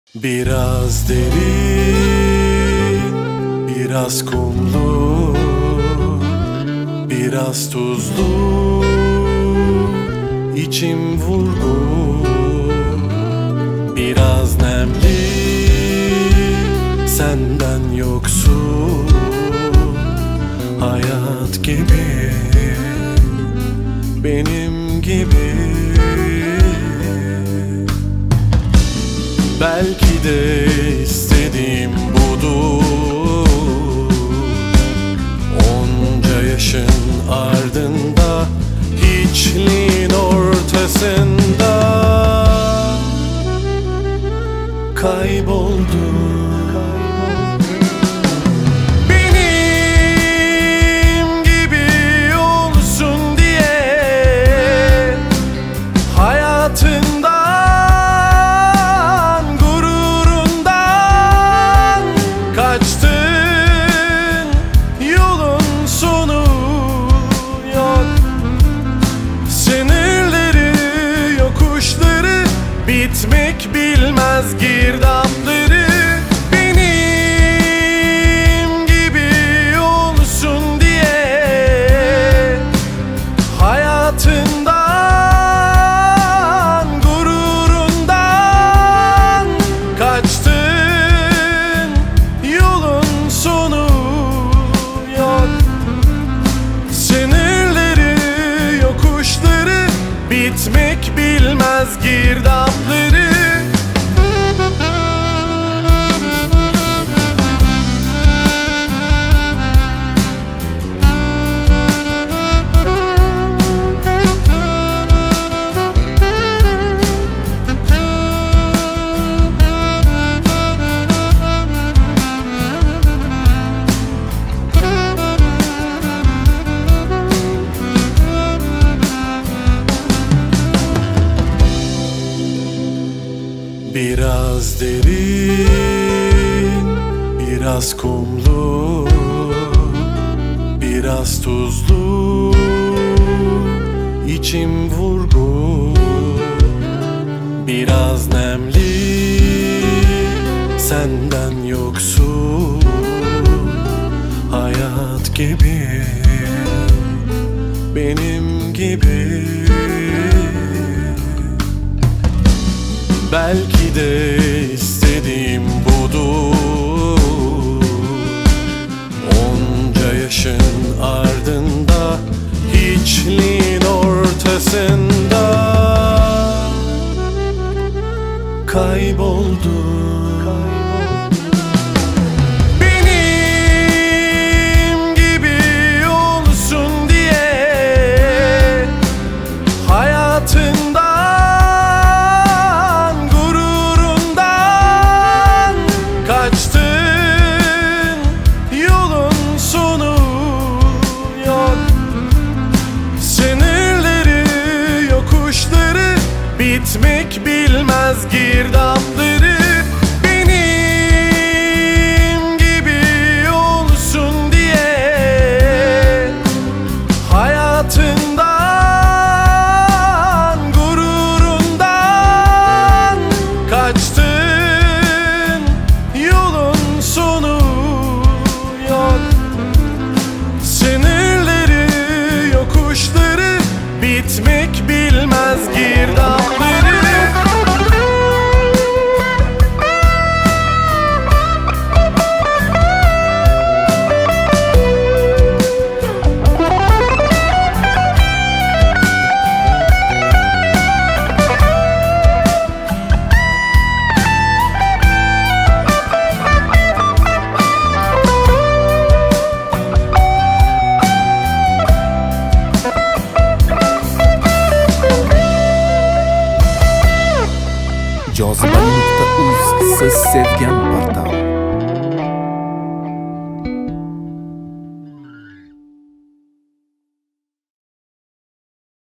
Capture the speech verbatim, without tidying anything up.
Biraz derin, biraz kumlu, biraz tuzlu, içim vurgun. Biraz nemli, senden yoksun, hayat gibi, benim gibi. Belki de istediğim budur, onca yaşın ardında, hiçliğin ortasında kayboldum. Benim gibi olsun diye hayatında bitmek bilmez girdapları. Benim gibi olsun diye hayatından, gururundan kaçtın, yolun sonu yok. Sınırları, yokuşları, bitmek bilmez girdapları. Biraz derin, biraz kumlu, biraz tuzlu, içim vurgun. Biraz nemli, senden yoksun, hayat gibi, benim gibi. Belki de istediğim budur, onca yaşın ardında, hiçliğin ortasında kayboldum. Benim gibi olsun diye hayatında bitmek bilmez girdapları. Benim gibi olsun diye hayatından, gururundan kaçtın, yolun sonu yok. Sınırları, yokuşları, bitmek bilmez girdapları. Cazibe nokta uz siz sevgan portal.